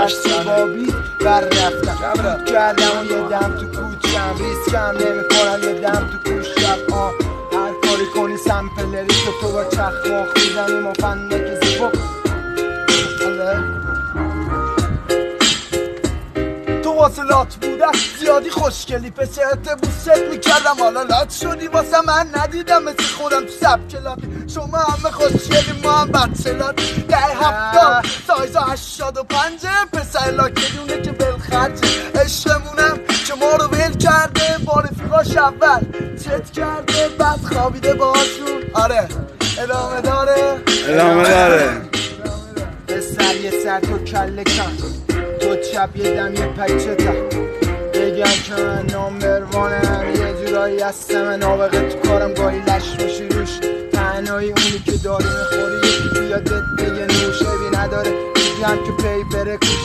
بسته بابی بر رفتم کردم و یه دم تو کوچم ریسکم نمیکنم یه دم تو کوشم هر کاری کنی سمپلری تو با چخماخ میزنیم و فندک زیبا تو واصلات بودن زیادی خوشگلی پسرت بوست میکردم حالا لات شدی واسه من ندیدم مثل خودم تو سبکلات شما همه خوشگلی ما هم بدسلات 10-70 سایزا 85 پسر لاکدونه که بلخرجه عشقمونم که ما رو ول کرده با رفیقاش اول چت کرده بعد خوابیده باهاشون آره ادامه داره پسر یه سر تو کله کن تو چپ یه دم یه پچه بگم که من نامبروانم یه جورایی هستم نابغه تو کارم گاهی لش باشی روش تنهایی اونی که داری میخوری یکی بیادت بگه نوشه بی نداره میگم که پی بره